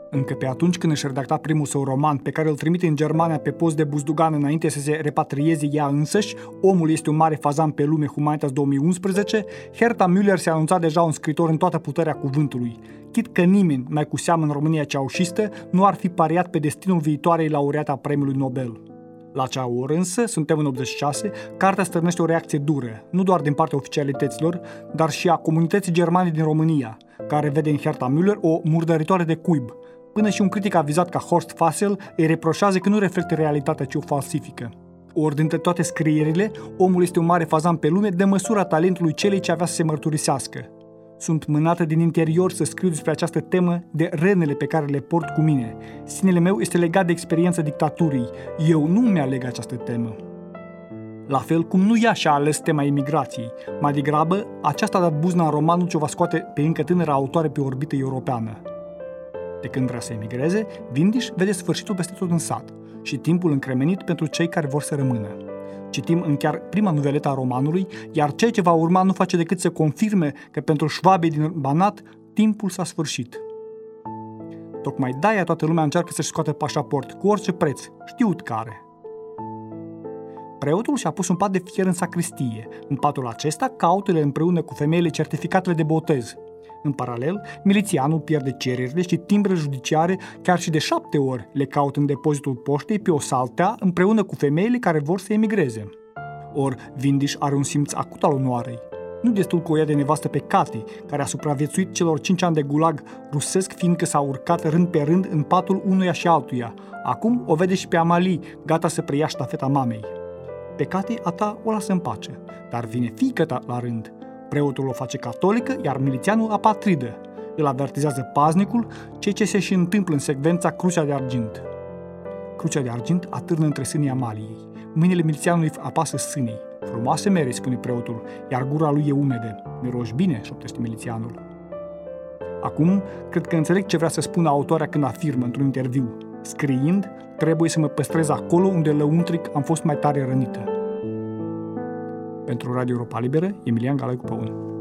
Încă pe atunci când își redacta primul său roman, pe care îl trimite în Germania pe post de buzdugan înainte să se repatrieze ea însăși, Omul este un mare fazan pe lume, Humanitas 2011, Herta Müller se anunța deja un scriitor în toată puterea cuvântului. Chit că nimeni, mai cu seamă în România ceaușistă, nu ar fi pariat pe destinul viitoarei laureate a premiului Nobel. La acea oră însă, suntem în 86, cartea stârnește o reacție dură, nu doar din partea oficialităților, dar și a comunității germane din România, care vede în Herta Müller o murdăritoare de cuib. Până și un critic avizat ca Horst Fassel îi reproșează că nu reflectă realitatea, ci o falsifică. Ori dintre toate scrierile, Omul este un mare fazan pe lume de măsura talentului celei ce avea să se mărturisească. Sunt mânată din interior să scriu despre această temă de rănile pe care le port cu mine. Sinele meu este legat de experiența dictaturii. Eu nu mi-aleg această temă. La fel cum nu ea și-a ales tema imigrației. Mai degrabă, aceasta a dat buzna în romanul ce o va scoate pe încă tânăra autoare pe orbită europeană. De când vrea să emigreze, Vindiș vede sfârșitul peste tot în sat și timpul încremenit pentru cei care vor să rămână. Citim în chiar prima nuveletă a romanului, iar ceea ce va urma nu face decât să confirme că pentru șvabei din Banat, timpul s-a sfârșit. Tocmai de-aia toată lumea încearcă să-și scoată pașaport, cu orice preț, știut care. Preotul și-a pus un pat de fier în sacristie. În patul acesta caută-le împreună cu femeile certificatele de botez. În paralel, milițianul pierde cererile și timbre judiciare chiar și de 7 ori le caută în depozitul poștei pe o saltea împreună cu femeile care vor să emigreze. Or, Vindiș are un simț acut al onoarei. Nu destul cu o ia de nevastă pe Cati, care a supraviețuit celor 5 ani de gulag rusesc, fiindcă s-a urcat rând pe rând în patul unuia și altuia. Acum o vede și pe Amalie, gata să preia ștafeta mamei. Pe Cati a ta o lasă în pace, dar vine fiică ta la rând. Preotul o face catolică, iar milițianul apatridă. Îl avertizează paznicul, ceea ce se și întâmplă în secvența Crucea de Argint. Crucea de Argint atârnă între sânii Amaliei. Mâinile milițianului apasă sânii. Frumoase mere, spune preotul, iar gura lui e umedă. Miroși bine, șoptește milițianul. Acum, cred că înțeleg ce vrea să spună autoarea când afirmă într-un interviu. Scriind, trebuie să mă păstrez acolo unde lăuntric am fost mai tare rănită. Pentru Radio Europa Liberă, Emilian Galaicu Păun.